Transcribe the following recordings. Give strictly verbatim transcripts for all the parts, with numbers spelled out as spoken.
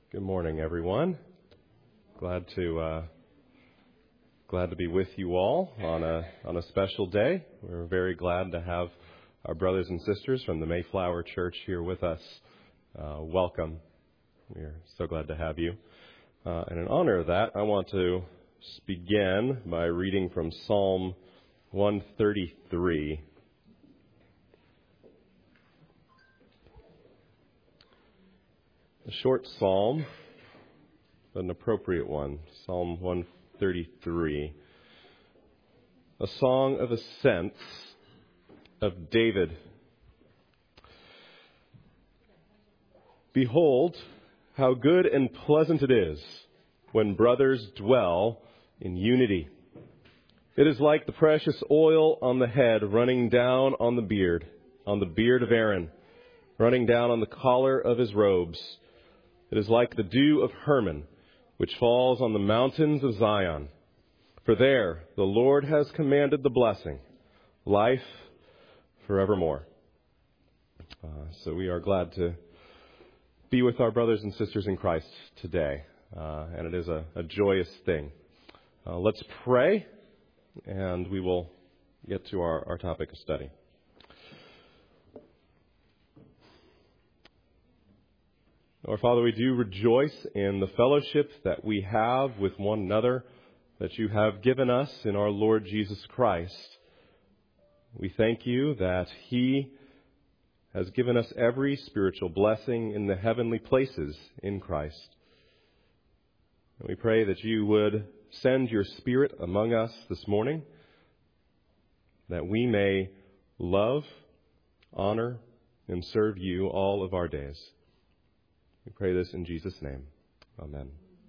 Good morning, everyone. Glad to uh, glad to be with you all on a on a special day. We're very glad to have our brothers and sisters from the Mayflower Church here with us. Uh, welcome. We're so glad to have you. Uh, and in honor of that, I want to begin by reading from Psalm one thirty-three. A short psalm, but an appropriate one. Psalm one thirty-three. A song of ascents of David. Behold, how good and pleasant it is when brothers dwell in unity. It is like the precious oil on the head running down on the beard, on the beard of Aaron, running down on the collar of his robes. It is like the dew of Hermon, which falls on the mountains of Zion. For there the Lord has commanded the blessing, life forevermore. Uh, so we are glad to be with our brothers and sisters in Christ today, uh, and it is a, a joyous thing. Uh, let's pray, and we will get to our, our topic of study. Our Father, we do rejoice in the fellowship that we have with one another that you have given us in our Lord Jesus Christ. We thank you that He has given us every spiritual blessing in the heavenly places in Christ. And we pray that you would send your Spirit among us this morning, that we may love, honor, and serve you all of our days. We pray this in Jesus' name. Amen.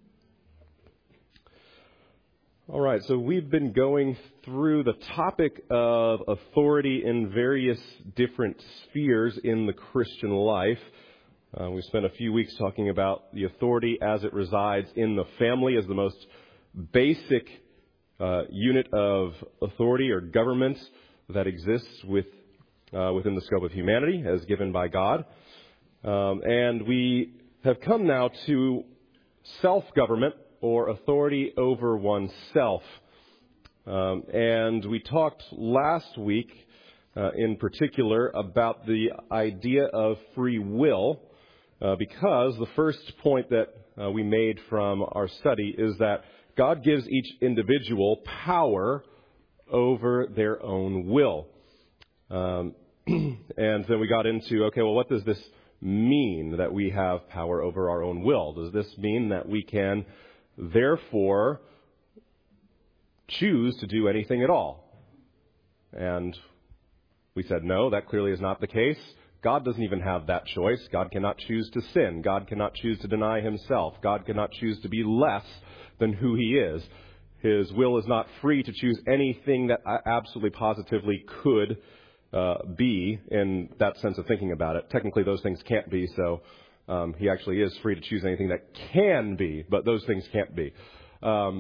All right, so we've been going through the topic of authority in various different spheres in the Christian life. Uh, we spent a few weeks talking about the authority as it resides in the family as the most basic uh, unit of authority or government that exists with uh, within the scope of humanity as given by God. Um, and we have come now to self-government or authority over oneself. Um, and we talked last week uh, in particular about the idea of free will uh, because the first point that uh, we made from our study is that God gives each individual power over their own will. Um, and then we got into, okay, well, what does this mean that we have power over our own will? Does this mean that we can therefore choose to do anything at all? And we said, no, that clearly is not the case. God doesn't even have that choice. God cannot choose to sin. God cannot choose to deny himself. God cannot choose to be less than who he is. His will is not free to choose anything that absolutely positively could Uh, be in that sense of thinking about it. Technically, those things can't be, so um, he actually is free to choose anything that can be, but those things can't be. Um,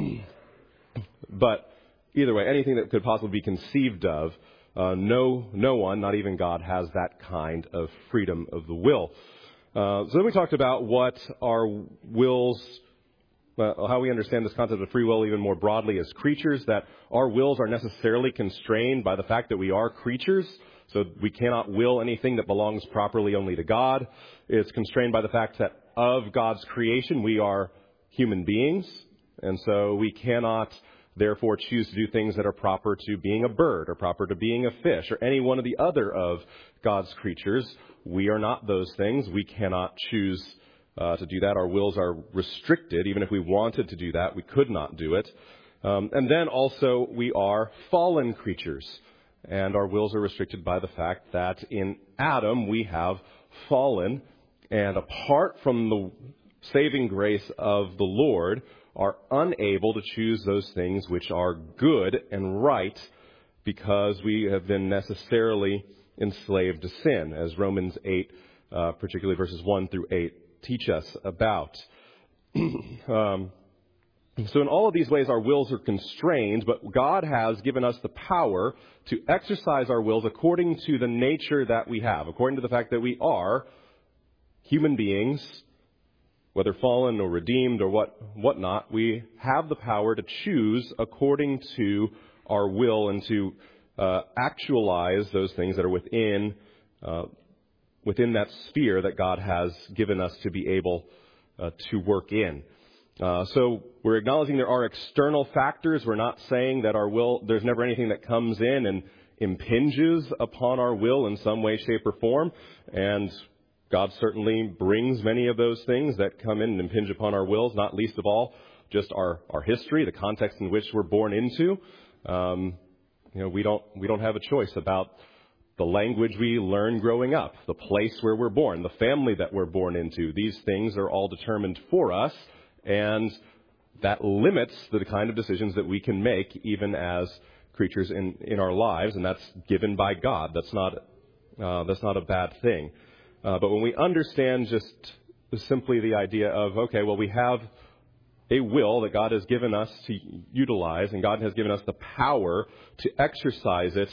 but either way, anything that could possibly be conceived of, uh, no, no one, not even God, has that kind of freedom of the will. Uh, so then we talked about what our wills Uh, how we understand this concept of free will even more broadly as creatures, that our wills are necessarily constrained by the fact that we are creatures. So we cannot will anything that belongs properly only to God. It's constrained by the fact that of God's creation, we are human beings. And so we cannot therefore choose to do things that are proper to being a bird or proper to being a fish or any one of the other of God's creatures. We are not those things. We cannot choose Uh, to do that. Our wills are restricted. Even if we wanted to do that, we could not do it. Um, and then also we are fallen creatures. And our wills are restricted by the fact that in Adam we have fallen. And apart from the saving grace of the Lord, are unable to choose those things which are good and right because we have been necessarily enslaved to sin, as Romans eight, uh, particularly verses one through eight, teach us about. um, so in all of these ways, our wills are constrained, but God has given us the power to exercise our wills according to the nature that we have, according to the fact that we are human beings whether fallen or redeemed or what whatnot, we have the power to choose according to our will and to uh, actualize those things that are within uh, within that sphere that God has given us to be able uh, to work in. Uh, so we're acknowledging there are external factors. We're not saying that our will, there's never anything that comes in and impinges upon our will in some way, shape, or form. And God certainly brings many of those things that come in and impinge upon our wills, not least of all just our, our history, the context in which we're born into. Um, you know, we don't we don't have a choice about the language we learn growing up, the place where we're born, the family that we're born into. These things are all determined for us, and that limits the kind of decisions that we can make even as creatures in, in our lives, and that's given by God. That's not uh, that's not a bad thing. Uh, but when we understand just simply the idea of, okay, well, we have a will that God has given us to utilize, and God has given us the power to exercise it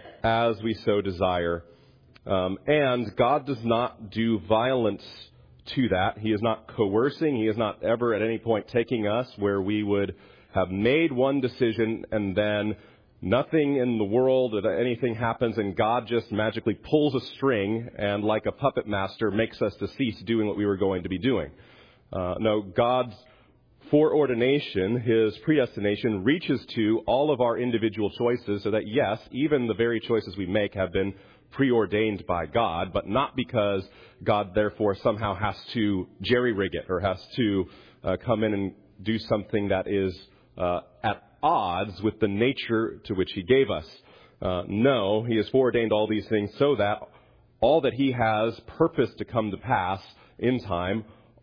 as we so desire. Um, and God does not do violence to that. He is not coercing. He is not ever at any point taking us where we would have made one decision and then nothing in the world or anything happens and God just magically pulls a string and like a puppet master makes us to cease doing what we were going to be doing. Uh, no, God's foreordination, His predestination, reaches to all of our individual choices so that, yes, even the very choices we make have been preordained by God, but not because God, therefore, somehow has to jerry-rig it or has to uh, come in and do something that is uh, at odds with the nature to which He gave us. Uh, no, He has foreordained all these things so that all that He has purposed to come to pass in time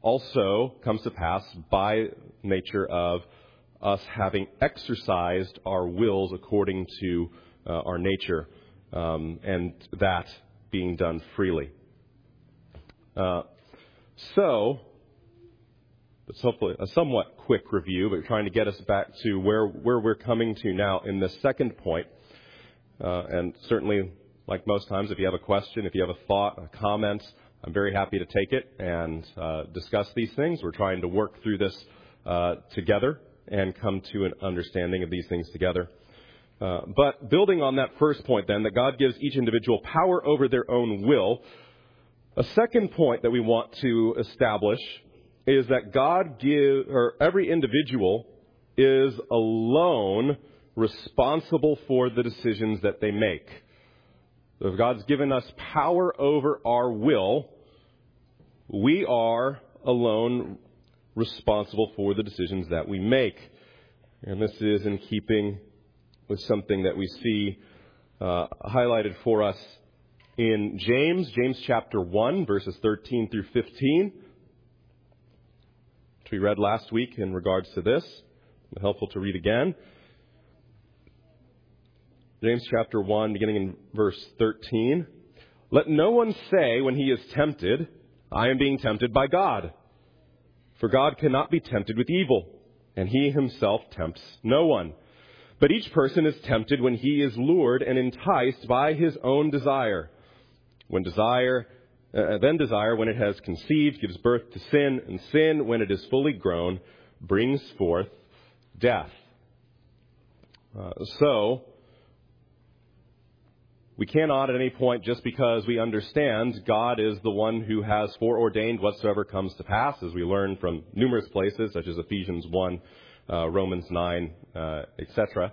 also comes to pass by nature of us having exercised our wills according to uh, our nature, um, and that being done freely. Uh, so, it's hopefully a somewhat quick review, but trying to get us back to where, where we're coming to now in the second point. Uh, and certainly, like most times, if you have a question, if you have a thought, a comment, I'm very happy to take it and uh, discuss these things. We're trying to work through this uh, together and come to an understanding of these things together. Uh, but building on that first point then, that God gives each individual power over their own will, a second point that we want to establish is that God give, or every individual is alone responsible for the decisions that they make. So if God's given us power over our will, we are alone responsible for the decisions that we make. And this is in keeping with something that we see uh, highlighted for us in James, James chapter one, verses thirteen through fifteen, which we read last week in regards to this. It's helpful to read again. James chapter one, beginning in verse thirteen. Let no one say when he is tempted, I am being tempted by God. For God cannot be tempted with evil, and He Himself tempts no one. But each person is tempted when he is lured and enticed by his own desire. When desire, uh, then desire, when it has conceived, gives birth to sin, and sin, when it is fully grown, brings forth death. Uh, so, we cannot at any point, just because we understand God is the one who has foreordained whatsoever comes to pass, as we learn from numerous places, such as Ephesians one, uh, Romans nine, uh, et cetera.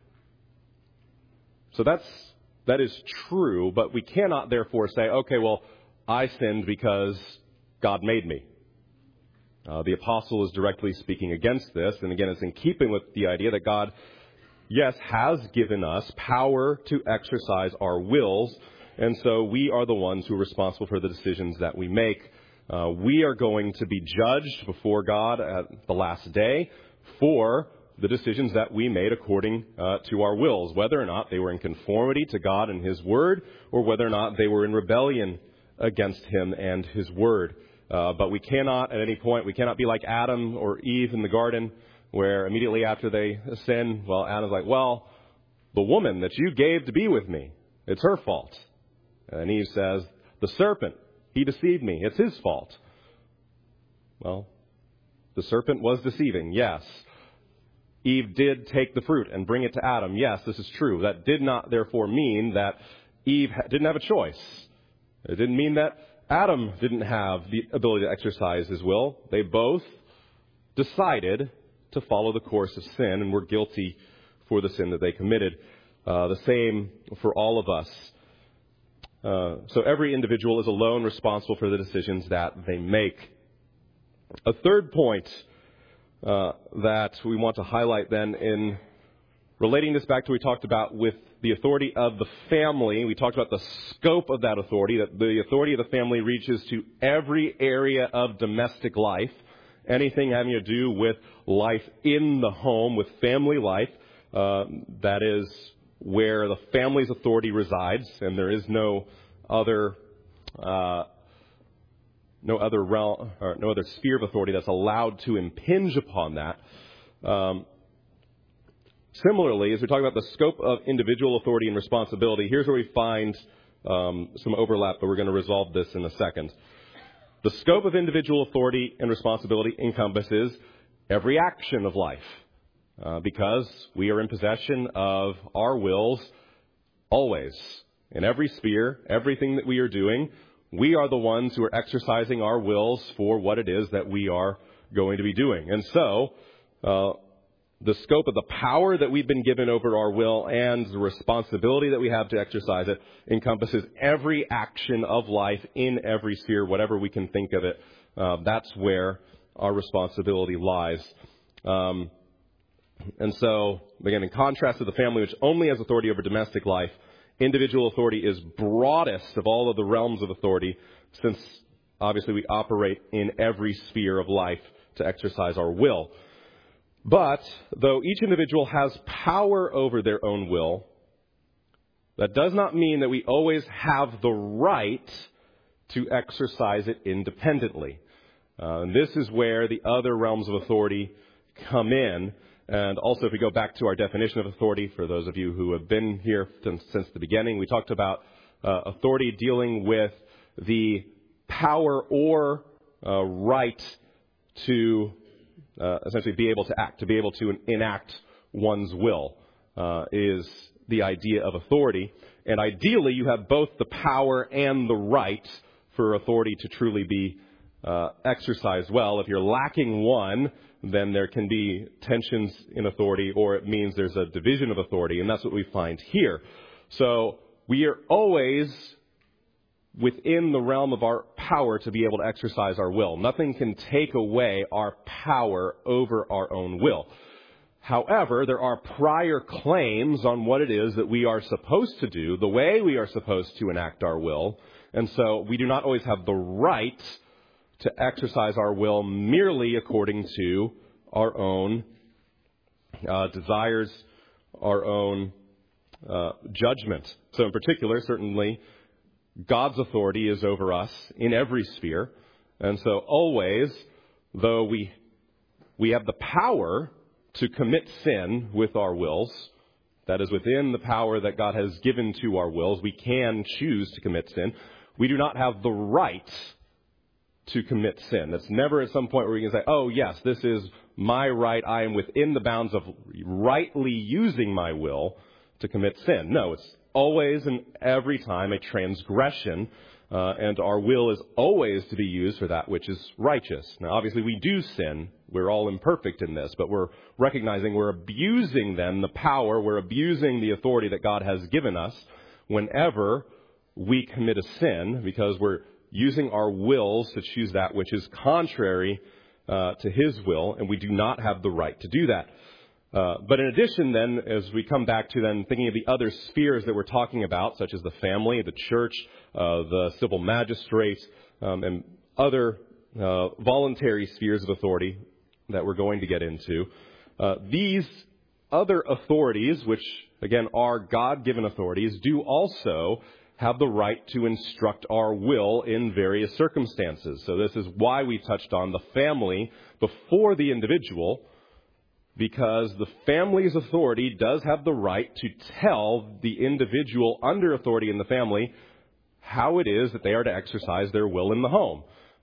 So that's that is true, but we cannot therefore say, okay, well, I sinned because God made me. Uh, the apostle is directly speaking against this, and again, it's in keeping with the idea that God, yes, has given us power to exercise our wills, and so we are the ones who are responsible for the decisions that we make. Uh, we are going to be judged before God at the last day for the decisions that we made according uh, to our wills, whether or not they were in conformity to God and His Word, or whether or not they were in rebellion against Him and His Word. Uh, but we cannot, at any point, we cannot be like Adam or Eve in the garden, where immediately after they sin, well, Adam's like, well, the woman that you gave to be with me, it's her fault. And Eve says, the serpent, he deceived me, it's his fault. Well, the serpent was deceiving, yes. Eve did take the fruit and bring it to Adam. Yes, this is true. That did not, therefore, mean that Eve didn't have a choice. It didn't mean that Adam didn't have the ability to exercise his will. They both decided to follow the course of sin and were guilty for the sin that they committed. Uh, the same for all of us. Uh, so every individual is alone responsible for the decisions that they make. A third point uh, that we want to highlight then in relating this back to what we talked about with the authority of the family. We talked about the scope of that authority, that the authority of the family reaches to every area of domestic life, anything having to do with life in the home, with family life. Uh, that is where the family's authority resides, and there is no other uh, no other realm or no other sphere of authority that's allowed to impinge upon that. Um, similarly, as we talk about the scope of individual authority and responsibility, here's where we find um, some overlap, but we're going to resolve this in a second. The scope of individual authority and responsibility encompasses every action of life. Uh, because we are in possession of our wills always. In every sphere, everything that we are doing, we are the ones who are exercising our wills for what it is that we are going to be doing. And so, uh, the scope of the power that we've been given over our will and the responsibility that we have to exercise it encompasses every action of life in every sphere, whatever we can think of it. Uh, that's where our responsibility lies. Um, And so, again, in contrast to the family, which only has authority over domestic life, individual authority is broadest of all of the realms of authority, since obviously we operate in every sphere of life to exercise our will. But, though each individual has power over their own will, that does not mean that we always have the right to exercise it independently. Uh, and this is where the other realms of authority come in. And also, if we go back to our definition of authority, for those of you who have been here since, since the beginning, we talked about uh, authority dealing with the power or uh, right to uh, essentially be able to act, to be able to enact one's will, uh, is the idea of authority. And ideally, you have both the power and the right for authority to truly be uh, exercised well. If you're lacking one, then there can be tensions in authority, or it means there's a division of authority, and that's what we find here. So we are always within the realm of our power to be able to exercise our will. Nothing can take away our power over our own will. However, there are prior claims on what it is that we are supposed to do, the way we are supposed to enact our will, and so we do not always have the right to exercise our will merely according to our own uh, desires, our own uh, judgment. So in particular, certainly, God's authority is over us in every sphere. And so always, though we we have the power to commit sin with our wills, that is within the power that God has given to our wills, we can choose to commit sin. We do not have the right to commit sin. That's never at some point where we can say, oh, yes, this is my right. I am within the bounds of rightly using my will to commit sin. No, it's always and every time a transgression, uh, and our will is always to be used for that which is righteous. Now, obviously, we do sin. We're all imperfect in this, but we're recognizing we're abusing then the power, we're abusing the authority that God has given us whenever we commit a sin, because we're using our wills to choose that which is contrary uh, to His will, and we do not have the right to do that. Uh, but in addition, then, as we come back to then thinking of the other spheres that we're talking about, such as the family, the church, uh, the civil magistrate, um, and other uh, voluntary spheres of authority that we're going to get into, uh, these other authorities, which again are God-given authorities, do also have the right to instruct our will in various circumstances. So this is why we touched on the family before the individual, because the family's authority does have the right to tell the individual under authority in the family how it is that they are to exercise their will in the home.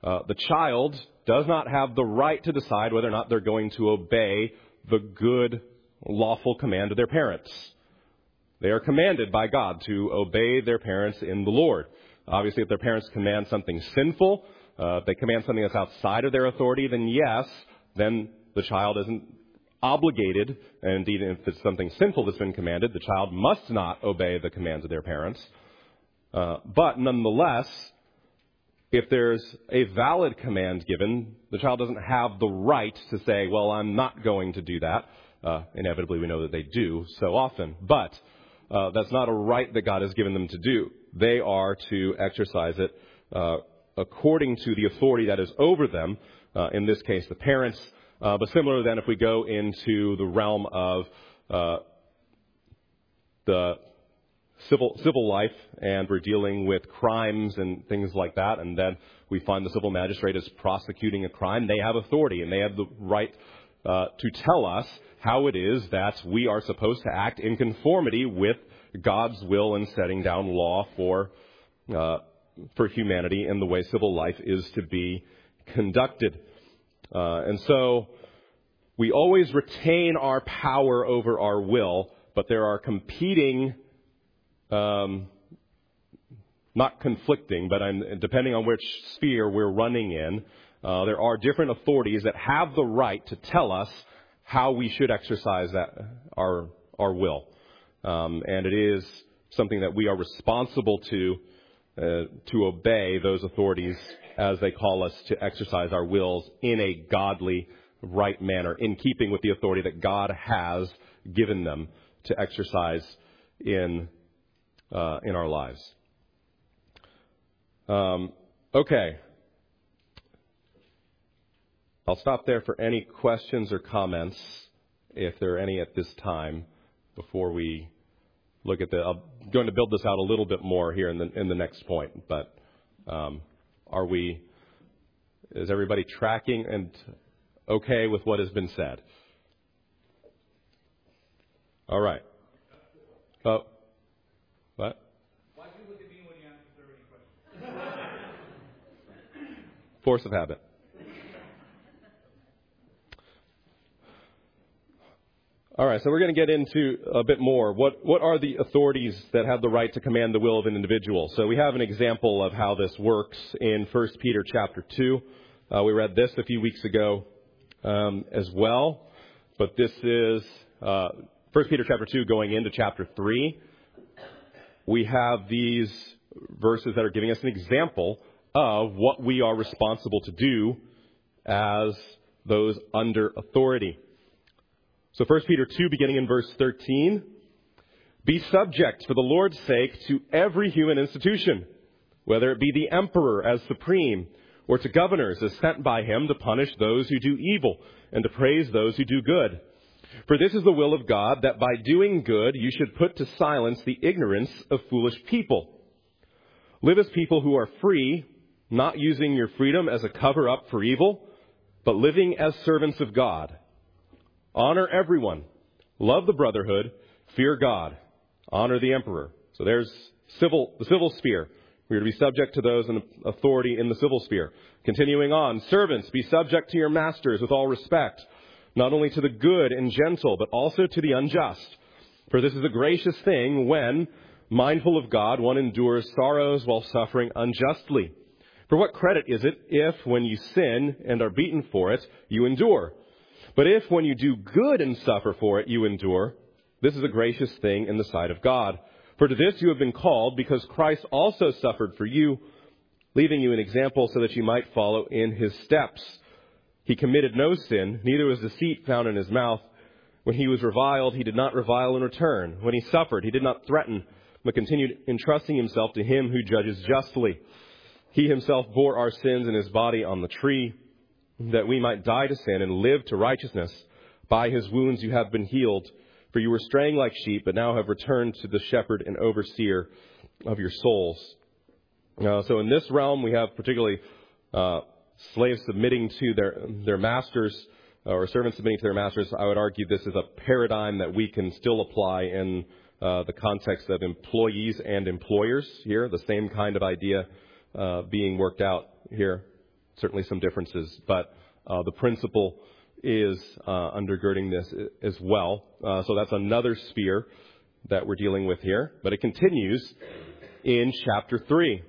Uh, the child does not have the right to decide whether or not they're going to obey the good, lawful command of their parents. They are commanded by God to obey their parents in the Lord. Obviously, if their parents command something sinful, uh, if they command something that's outside of their authority, then yes, then the child isn't obligated, and indeed if it's something sinful that's been commanded, the child must not obey the commands of their parents. Uh, but nonetheless, if there's a valid command given, the child doesn't have the right to say, well, I'm not going to do that. Uh, inevitably, we know that they do so often. But uh, that's not a right that God has given them to do. They are to exercise it uh, according to the authority that is over them, uh, in this case, the parents. Uh, but similarly, then, if we go into the realm of uh, the civil civil life, and we're dealing with crimes and things like that, and then we find the civil magistrate is prosecuting a crime, they have authority, and they have the right uh, to tell us how it is that we are supposed to act in conformity with God's will in setting down law for uh, for humanity and the way civil life is to be conducted. Uh, and so we always retain our power over our will, but there are competing, um, not conflicting, but I'm, depending on which sphere we're running in, uh, there are different authorities that have the right to tell us how we should exercise that our our will. Um, and it is something that we are responsible to uh, to obey those authorities as they call us to exercise our wills in a godly, right manner, in keeping with the authority that God has given them to exercise in uh, in our lives. Um, okay. I'll stop there for any questions or comments, if there are any at this time, before we look at the. I'm going to build this out a little bit more here in the in the next point. But um, are we? Is everybody tracking and okay with what has been said? All right. Oh, what? Why do you look at me when you ask if there are any questions? Force of habit. All right, so we're going to get into a bit more. What what are the authorities that have the right to command the will of an individual? So we have an example of how this works in First Peter chapter two. Uh, we read this a few weeks ago um, as well, but this is uh, First Peter chapter two going into chapter three. We have these verses that are giving us an example of what we are responsible to do as those under authority. So First Peter two, beginning in verse thirteen, be subject for the Lord's sake to every human institution, whether it be the emperor as supreme, or to governors as sent by him to punish those who do evil and to praise those who do good. For this is the will of God, that by doing good you should put to silence the ignorance of foolish people. Live as people who are free, not using your freedom as a cover-up for evil, but living as servants of God. Honor everyone. Love the brotherhood. Fear God. Honor the emperor. So there's civil, the civil sphere. We're to be subject to those in authority in the civil sphere. Continuing on, servants, be subject to your masters with all respect, not only to the good and gentle, but also to the unjust. For this is a gracious thing when, mindful of God, one endures sorrows while suffering unjustly. For what credit is it if, when you sin and are beaten for it, you endure? But if, when you do good and suffer for it, you endure, this is a gracious thing in the sight of God. For to this you have been called, because Christ also suffered for you, leaving you an example so that you might follow in his steps. He committed no sin, neither was deceit found in his mouth. When he was reviled, he did not revile in return. When he suffered, he did not threaten, but continued entrusting himself to him who judges justly. He himself bore our sins in his body on the tree, that we might die to sin and live to righteousness. By his wounds you have been healed, for you were straying like sheep, but now have returned to the shepherd and overseer of your souls. Uh, so in this realm, we have particularly uh, slaves submitting to their their masters, uh, or servants submitting to their masters. I would argue this is a paradigm that we can still apply in uh, the context of employees and employers here, the same kind of idea uh, being worked out here. certainly some differences, but uh, the principle is uh, undergirding this as well. Uh, so that's another sphere that we're dealing with here. But it continues in chapter three.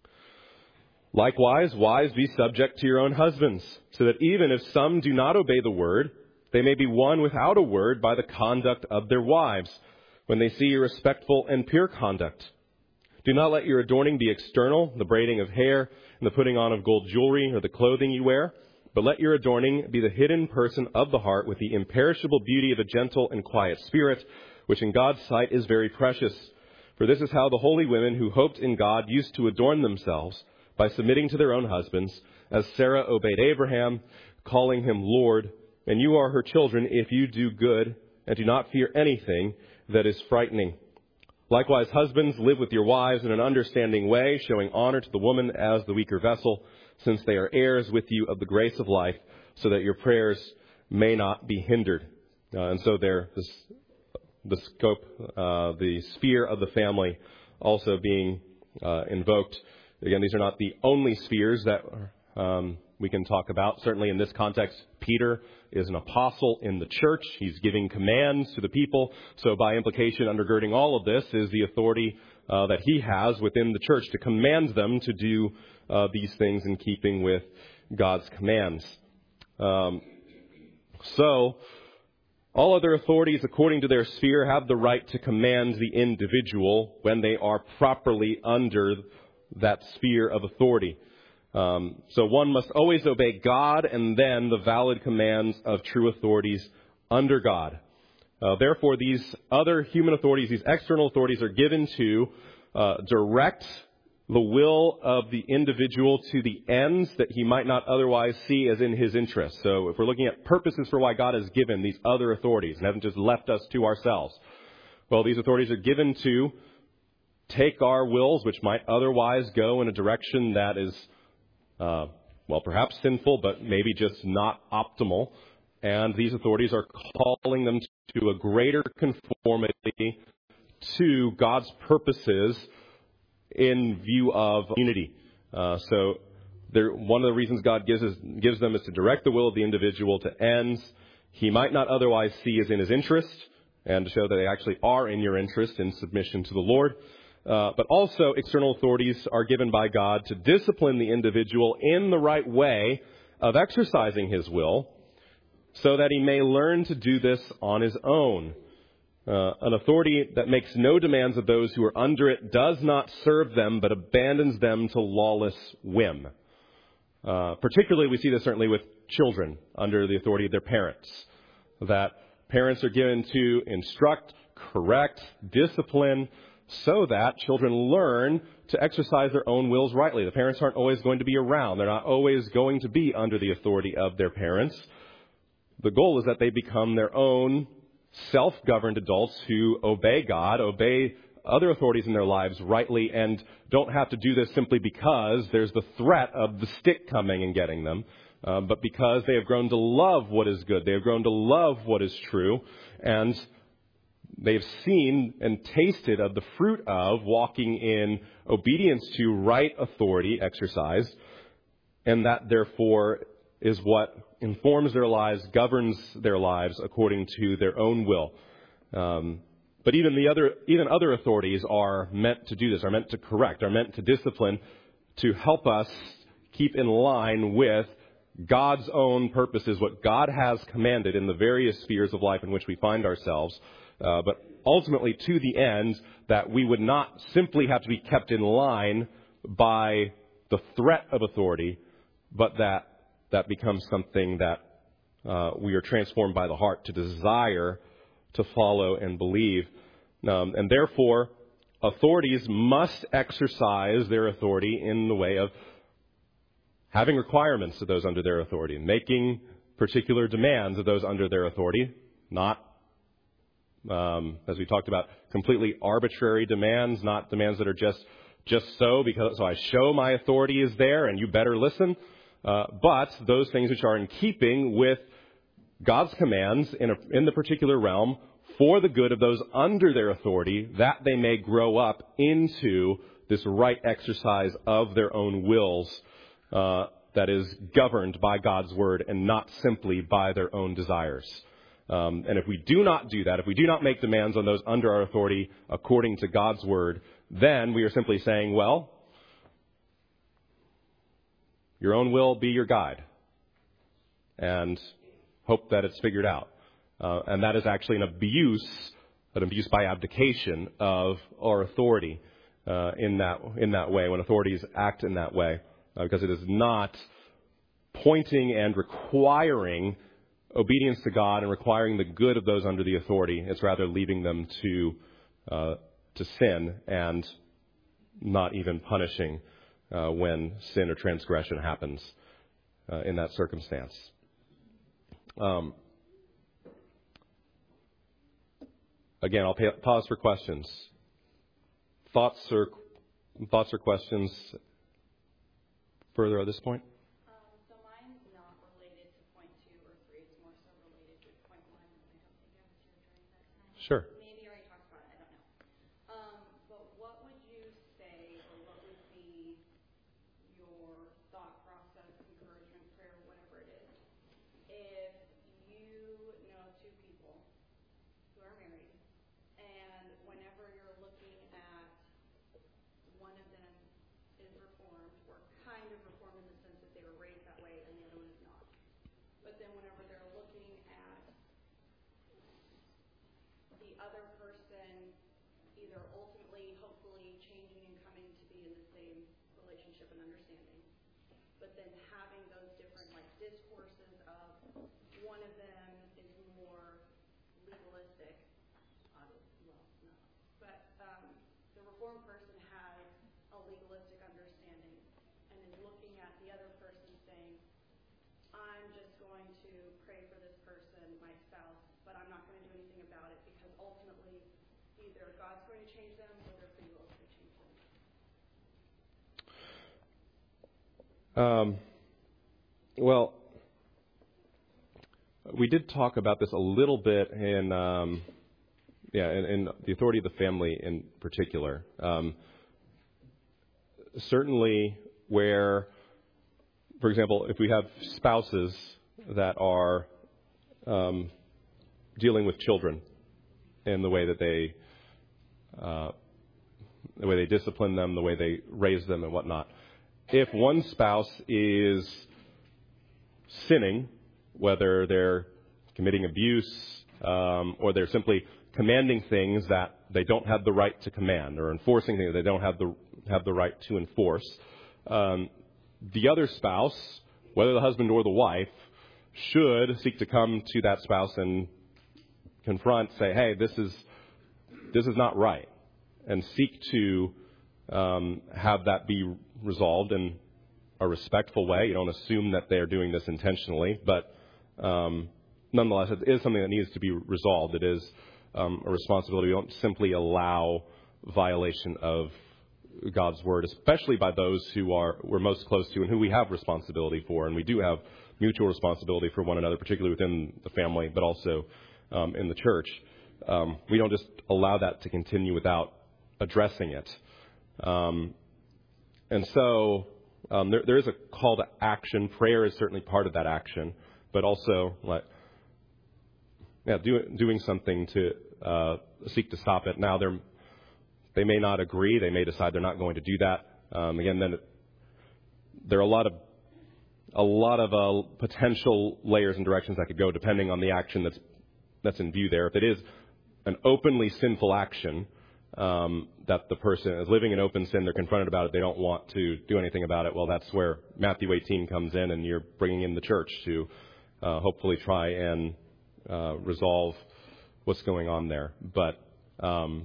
Likewise, wives, be subject to your own husbands, so that even if some do not obey the word, they may be won without a word by the conduct of their wives, when they see your respectful and pure conduct. Do not let your adorning be external, the braiding of hair, and the putting on of gold jewelry, or the clothing you wear, but let your adorning be the hidden person of the heart, with the imperishable beauty of a gentle and quiet spirit, which in God's sight is very precious. For this is how the holy women who hoped in God used to adorn themselves, by submitting to their own husbands, as Sarah obeyed Abraham, calling him Lord. And you are her children if you do good and do not fear anything that is frightening. Likewise, husbands, live with your wives in an understanding way, showing honor to the woman as the weaker vessel, since they are heirs with you of the grace of life, so that your prayers may not be hindered. Uh, and so there, this, the scope, uh, the sphere of the family also being uh, invoked. Again, these are not the only spheres that um, we can talk about. Certainly in this context, Peter is an apostle in the church. He's giving commands to the people. So by implication, undergirding all of this is the authority uh, that he has within the church to command them to do uh, these things in keeping with God's commands. Um, so all other authorities, according to their sphere, have the right to command the individual when they are properly under that sphere of authority. Um, so one must always obey God and then the valid commands of true authorities under God. Uh, therefore, these other human authorities, these external authorities, are given to uh, direct the will of the individual to the ends that he might not otherwise see as in his interest. So if we're looking at purposes for why God has given these other authorities and hasn't just left us to ourselves, well, these authorities are given to take our wills, which might otherwise go in a direction that is, uh, well, perhaps sinful, but maybe just not optimal. And these authorities are calling them to a greater conformity to God's purposes in view of unity. Uh, so there, one of the reasons God gives, is, gives them is to direct the will of the individual to ends he might not otherwise see as in his interest, and to show that they actually are in your interest in submission to the Lord. Uh, but also, external authorities are given by God to discipline the individual in the right way of exercising his will, so that he may learn to do this on his own. Uh, an authority that makes no demands of those who are under it does not serve them, but abandons them to lawless whim. Uh, particularly, we see this certainly with children under the authority of their parents, that parents are given to instruct, correct, discipline, so that children learn to exercise their own wills rightly. The parents aren't always going to be around. They're not always going to be under the authority of their parents. The goal is that they become their own self-governed adults who obey God, obey other authorities in their lives rightly, and don't have to do this simply because there's the threat of the stick coming and getting them, uh, but because they have grown to love what is good. They have grown to love what is true, and they've seen and tasted of the fruit of walking in obedience to right authority exercised, and that therefore is what informs their lives, governs their lives according to their own will. Um, but even the other, even other authorities are meant to do this, are meant to correct, are meant to discipline, to help us keep in line with God's own purposes, what God has commanded in the various spheres of life in which we find ourselves. Uh, but ultimately to the end that we would not simply have to be kept in line by the threat of authority, but that that becomes something that uh, we are transformed by the heart to desire to follow and believe. Um, and therefore, authorities must exercise their authority in the way of having requirements of those under their authority, making particular demands of those under their authority, not Um, as we talked about, completely arbitrary demands, not demands that are just just so because so I show my authority is there and you better listen, uh, but those things which are in keeping with God's commands in, a, in the particular realm for the good of those under their authority, that they may grow up into this right exercise of their own wills, uh, that is governed by God's word and not simply by their own desires. Um, and if we do not do that, if we do not make demands on those under our authority according to God's word, then we are simply saying, well, your own will be your guide, and hope that it's figured out. Uh, and that is actually an abuse, an abuse by abdication of our authority uh, in that in that way, when authorities act in that way, uh, because it is not pointing and requiring obedience to God and requiring the good of those under the authority. It's rather leaving them to uh, to sin and not even punishing uh, when sin or transgression happens uh, in that circumstance. Um, again, I'll pay, pause for questions. Thoughts or thoughts or questions further at this point? Um, so mine's not related to point two or three. It's more so related to point one. I don't think I was here during that time. Sure. Maybe you already talked about it. I don't know. Um, but what would you say, or what would be your thought process, encouragement, prayer, whatever it is, if you know two people who are married, and whenever you're looking at one of them is reformed, or kind of reformed in the sense that they were raised that way and the other one is not. But then whenever they're looking at the other person either ultimately, hopefully changing and coming to be in the same relationship and understanding, but then having those different like discourses of one of them is more legalistic, obviously, well, no, but um, the reformed person has a legalistic understanding and is looking at the other person saying, I'm just going to pray for this person, my spouse, but I'm not going to do anything about it because ultimately either God's going to change them or their free will is going to change them. Um, well, we did talk about this a little bit in, um, yeah, in, in the authority of the family in particular. Um, certainly where, for example, if we have spouses that are um, dealing with children in the way that they, uh, the way they discipline them, the way they raise them and whatnot. If one spouse is sinning, whether they're committing abuse um, or they're simply commanding things that they don't have the right to command, or enforcing things they don't have the have the right to enforce, um, the other spouse, whether the husband or the wife, should seek to come to that spouse and confront, say, "Hey, this is this is not right," and seek to um, have that be resolved in a respectful way. You don't assume that they're doing this intentionally, but um, nonetheless, it is something that needs to be resolved. It is um, a responsibility. We don't simply allow violation of God's word, especially by those who are we're most close to and who we have responsibility for, and we do have mutual responsibility for one another, particularly within the family, but also um, in the church. Um, we don't just allow that to continue without addressing it. Um, and so um, there, there is a call to action. Prayer is certainly part of that action, but also like, yeah, do, doing something to uh, seek to stop it. Now, they're, they may not agree. They may decide they're not going to do that. Um, again, then it, there are a lot of a lot of uh, potential layers and directions that could go depending on the action that's that's in view there. If it is an openly sinful action, um, that the person is living in open sin, they're confronted about it, they don't want to do anything about it, well, that's where Matthew eighteen comes in, and you're bringing in the church to uh, hopefully try and uh, resolve what's going on there. But um,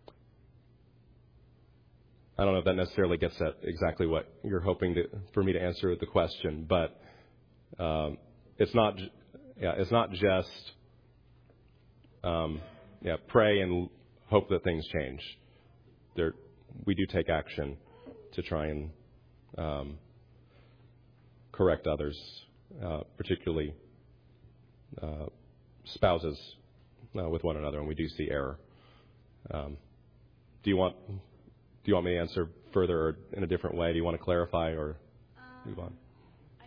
I don't know if that necessarily gets at exactly what you're hoping to, for me to answer the question, but um, it's not, yeah, it's not just um, yeah, pray and hope that things change. There, we do take action to try and um, correct others, uh, particularly uh, spouses uh, with one another, and we do see error. Um, do you want? Do you want me to answer further or in a different way? Do you want to clarify or um, move on?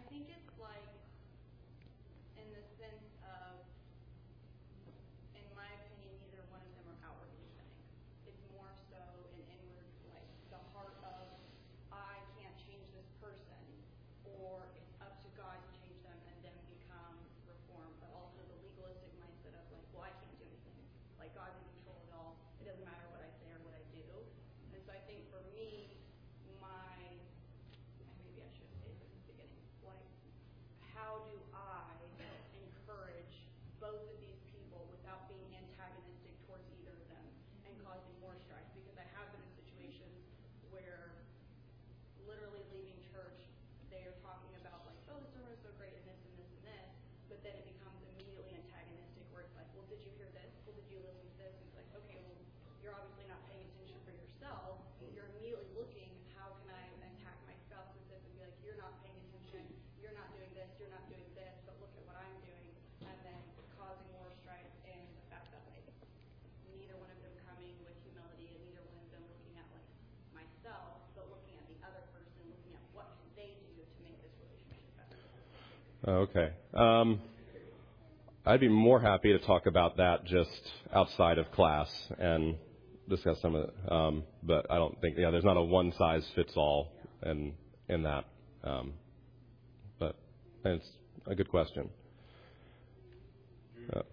sense of, in my opinion, neither one of them are outwardly sinning. It's more so an inward, like the heart of, I can't change this person, or it's up to God to change them and then become reformed, but also the legalistic mindset of like, well, I can't do anything. Like God's in control of it all. It doesn't matter what I say or what I do. And so I think for me, my, maybe I should say this at the beginning, like, how do I encourage both of these people without being antagonistic towards either of them and causing more strife? Because I have been in situations where literally leaving church, they are talking about like, oh, the sermon is so great and this and this and this, but then it becomes immediately antagonistic where it's like, well, did you hear this? Well, did you listen to this? And it's like, okay, well, you're obviously not paying attention for yourself. You're immediately looking, how can I attack my spouse with this and be like, you're not paying attention, you're not doing this, you're not doing this, but look at what I'm doing, and then causing more strife and the fact that like neither one of them coming with humility and neither one of them looking at like myself, but looking at the other person, looking at what can they do to make this relationship better. Okay. Um, I'd be more happy to talk about that just outside of class and discuss some of it. Um, but I don't think, yeah, there's not a one-size-fits-all in, in that. Um, but it's a good question. Uh,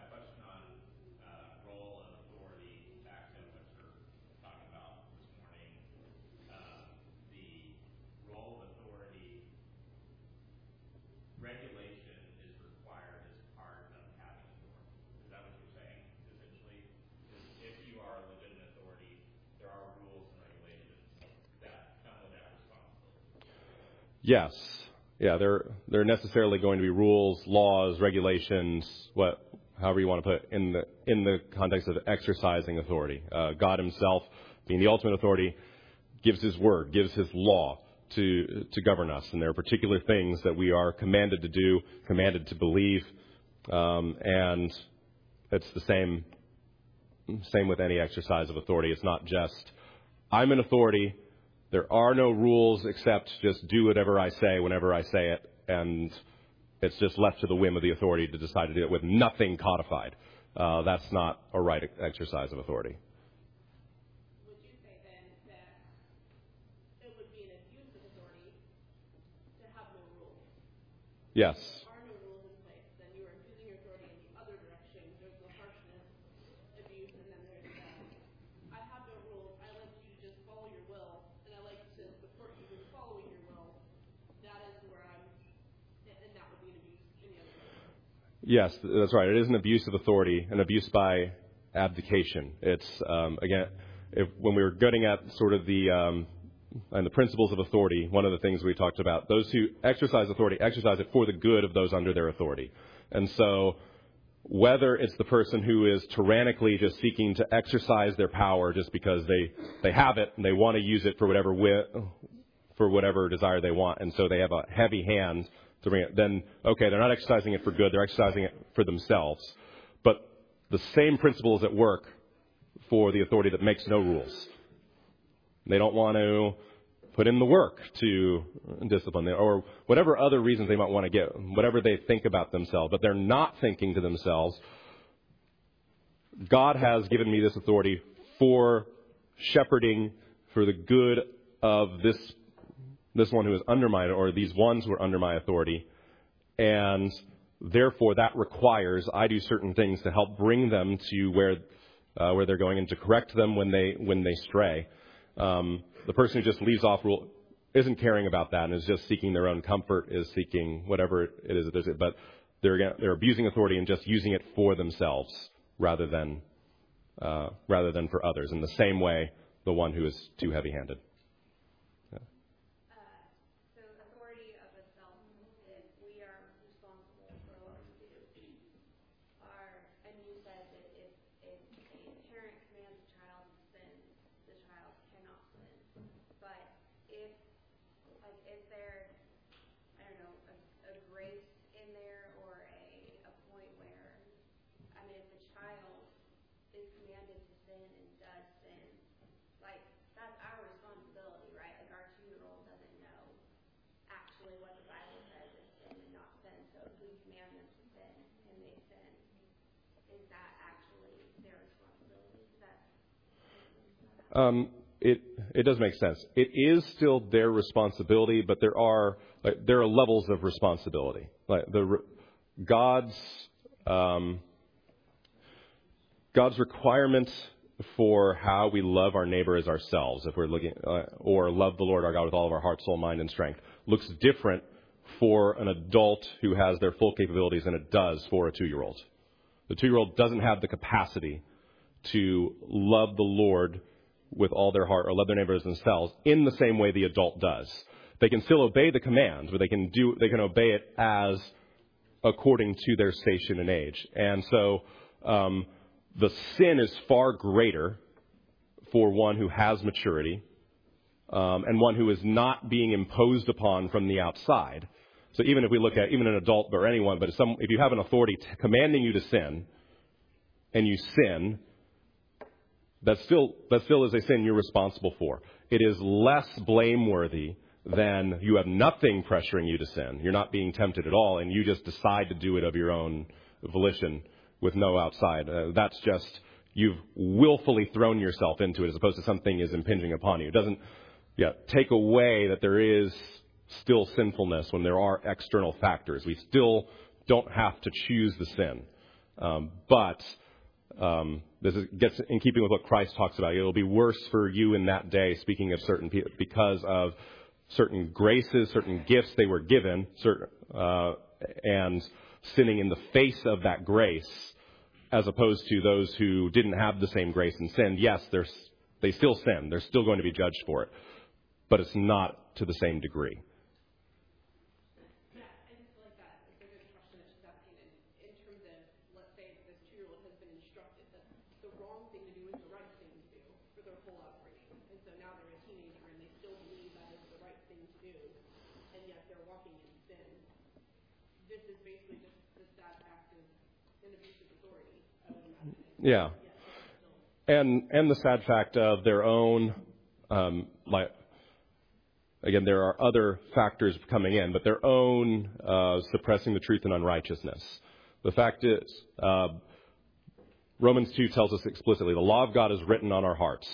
Yes. Yeah, there there are necessarily going to be rules, laws, regulations, what however you want to put it, in the in the context of exercising authority. Uh, God himself, being the ultimate authority, gives his word, gives his law to to govern us. And there are particular things that we are commanded to do, commanded to believe, um, and it's the same same with any exercise of authority. It's not just, I'm an authority, there are no rules except just do whatever I say whenever I say it, and it's just left to the whim of the authority to decide to do it with nothing codified. Uh, that's not a right exercise of authority. Would you say then that it would be an abuse of authority to have no rules? Yes. If there are no rules in place, then you are abusing your authority in the other direction. There's the harshness, abuse, and then there's the, I have no rules. I like you to just follow your will, and I like to support you in following your will. That is where I'm, and that would be an abuse in the other direction. Yes, that's right. It is an abuse of authority, an abuse by abdication. It's, um, again, if, when we were getting at sort of the um, and the principles of authority, one of the things we talked about, those who exercise authority, exercise it for the good of those under their authority. And so whether it's the person who is tyrannically just seeking to exercise their power just because they, they have it and they want to use it for whatever wi- for whatever desire they want, and so they have a heavy hand to bring it, then, okay, they're not exercising it for good, they're exercising it for themselves. But the same principle is at work for the authority that makes no rules. They don't want to put in the work to discipline them, or whatever other reasons they might want to get, whatever they think about themselves. But they're not thinking to themselves, God has given me this authority for shepherding, for the good of this this one who is under my, or these ones who are under my authority. And therefore that requires I do certain things to help bring them to where uh, where they're going and to correct them when they when they stray. Um, the person who just leaves off rule isn't caring about that and is just seeking their own comfort, is seeking whatever it is that does it. But they're they're abusing authority and just using it for themselves rather than uh, rather than for others. In the same way, the one who is too heavy-handed. Uh, so authority of itself, is we are responsible for what we do. Our, and you said that if, if a parent commands a child to sin, the child cannot sin. But if, like, is there, I don't know, a, a grace in there or a, a point where, I mean, if the child is commanded to sin and does sin, like, that's our responsibility. Um, it it does make sense. It is still their responsibility, but there are like, there are levels of responsibility. Like the God's um, God's requirement for how we love our neighbor as ourselves, if we're looking, uh, or love the Lord our God with all of our heart, soul, mind, and strength, looks different for an adult who has their full capabilities than it does for a two-year-old. The two-year-old doesn't have the capacity to love the Lord with all their heart or love their neighbors themselves in the same way the adult does. They can still obey the commands, but they can do they can obey it as according to their station and age. And so um, the sin is far greater for one who has maturity um, and one who is not being imposed upon from the outside. So even if we look at even an adult or anyone, but if, some, if you have an authority t- commanding you to sin and you sin, that still that still is a sin you're responsible for. It is less blameworthy than you have nothing pressuring you to sin. You're not being tempted at all, and you just decide to do it of your own volition with no outside. Uh, that's just you've willfully thrown yourself into it as opposed to something is impinging upon you. It doesn't yeah, take away that there is still sinfulness when there are external factors. We still don't have to choose the sin. Um, but um, this is, gets in keeping with what Christ talks about. It will be worse for you in that day, speaking of certain people, because of certain graces, certain gifts they were given, certain, uh, and sinning in the face of that grace, as opposed to those who didn't have the same grace and sinned. Yes, they're, they still sin. They're still going to be judged for it. But it's not to the same degree. Yeah, I just feel like that is a good question that she's asking in, in terms of, let's say this two-year-old has been instructed that the wrong thing to do is the right thing to do for their whole upbringing. And so now they're a teenager and they still believe that is the right thing to do, and yet they're walking in sin. This is basically just the sad fact of an abuse of authority, I would imagine. Yeah. And and the sad fact of their own, um, like, again, there are other factors coming in, but their own uh, suppressing the truth and unrighteousness. The fact is, uh, Romans two tells us explicitly, the law of God is written on our hearts.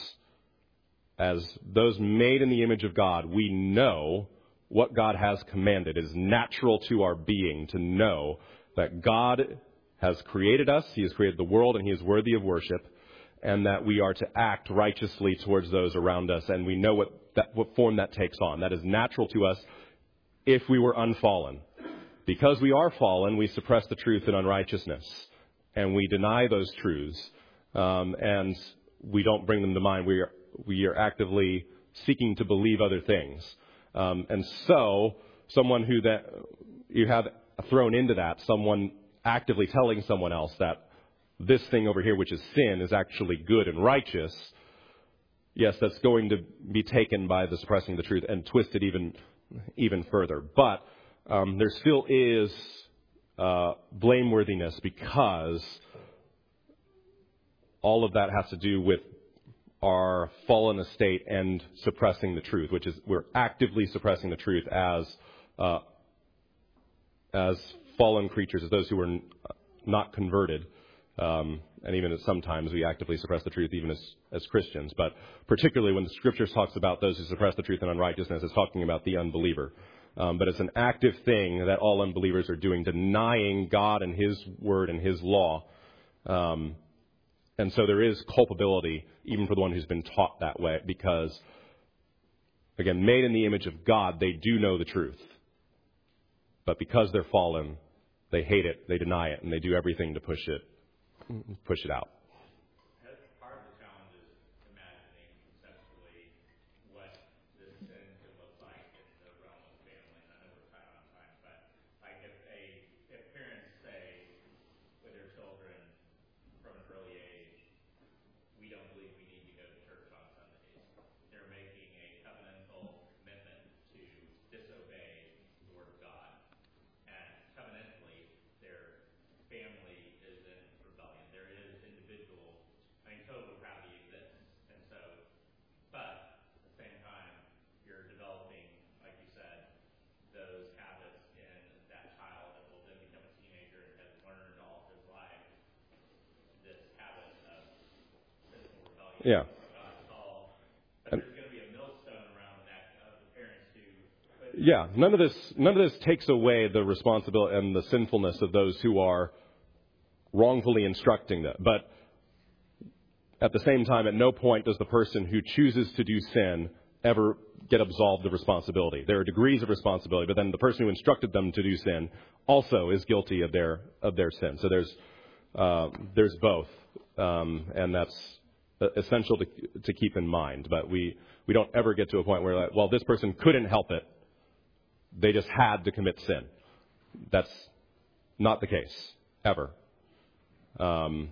As those made in the image of God, we know what God has commanded. It is natural to our being to know that God has created us, He has created the world, and He is worthy of worship, and that we are to act righteously towards those around us, and we know what that, what form that takes on. That is natural to us if we were unfallen. Because we are fallen, we suppress the truth in unrighteousness, and we deny those truths, um, and we don't bring them to mind. We are, we are actively seeking to believe other things. Um, and so, someone who that you have thrown into that, someone actively telling someone else that this thing over here, which is sin, is actually good and righteous, yes, that's going to be taken by the suppressing the truth and twisted even even further. But um, there still is uh, blameworthiness because all of that has to do with our fallen estate and suppressing the truth, which is we're actively suppressing the truth as uh, as fallen creatures, as those who are not converted. Um, and even sometimes we actively suppress the truth, even as, as Christians. But particularly when the Scriptures talks about those who suppress the truth and unrighteousness, it's talking about the unbeliever. Um, but it's an active thing that all unbelievers are doing, denying God and His Word and His law. Um, and so there is culpability, even for the one who's been taught that way, because, again, made in the image of God, they do know the truth. But because they're fallen, they hate it, they deny it, and they do everything to push it. push it out. That's part of the challenge is imagining conceptually what this sin could look like in the realm of family. And I know we're tight on time, but like if a if parents say with their children from an early age, we don't believe we need to go to church on Sundays, they're making a covenantal commitment to disobey the Word of God. And covenantally, their family is in rebellion. There is individual, I mean, total depravity exists. And so, but at the same time, you're developing, like you said, those habits in that child that will then become a teenager and has learned all his life this habit of sinful rebellion. Yeah. God's call, Yeah, none of this none of this takes away the responsibility and the sinfulness of those who are wrongfully instructing them. But at the same time, at no point does the person who chooses to do sin ever get absolved of responsibility. There are degrees of responsibility, but then the person who instructed them to do sin also is guilty of their of their sin. So there's uh, there's both, um, and that's essential to to keep in mind. But we we don't ever get to a point where, like, well, this person couldn't help it; they just had to commit sin. That's not the case ever, um,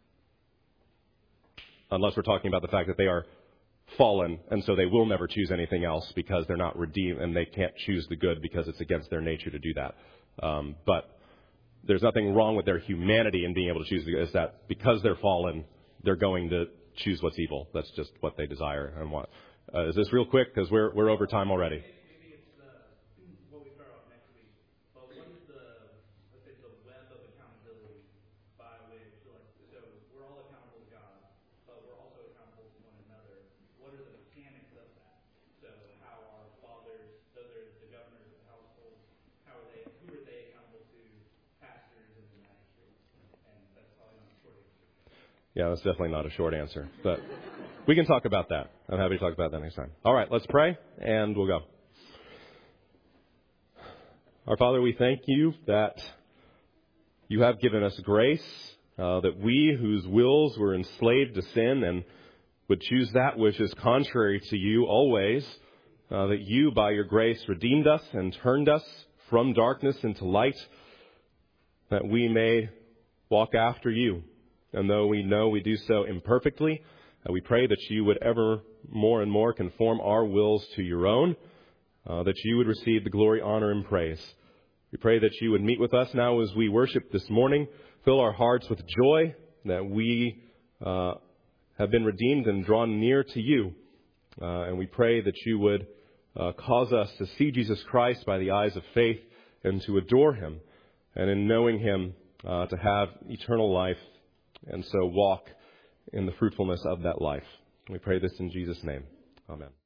unless we're talking about the fact that they are fallen, and so they will never choose anything else because they're not redeemed, and they can't choose the good because it's against their nature to do that. Um, but there's nothing wrong with their humanity in being able to choose the good. It's that because they're fallen, they're going to choose what's evil. That's just what they desire and want. Uh, is this real quick? Because we're we're over time already. Maybe it's uh, what we start off next week. But what is the, let's say, the web of accountability by which, like, so we're all accountable to God, but we're also accountable to one another. What are the mechanics of that? So how are fathers, those are the governors of the household, how are they, who are they accountable to? Pastors and the magistrates. And that's probably not a short answer. Yeah, that's definitely not a short answer, but we can talk about that. I'm happy to talk about that next time. All right, let's pray, and we'll go. Our Father, we thank you that you have given us grace, uh, that we whose wills were enslaved to sin and would choose that which is contrary to you always, uh, that you, by your grace, redeemed us and turned us from darkness into light, that we may walk after you. And though we know we do so imperfectly, uh, we pray that you would ever more and more conform our wills to your own, uh, that you would receive the glory, honor, and praise. We pray that you would meet with us now as we worship this morning, fill our hearts with joy that we uh, have been redeemed and drawn near to you. Uh, and we pray that you would uh, cause us to see Jesus Christ by the eyes of faith and to adore him, and in knowing him uh, to have eternal life, and so walk in the fruitfulness of that life. We pray this in Jesus' name. Amen.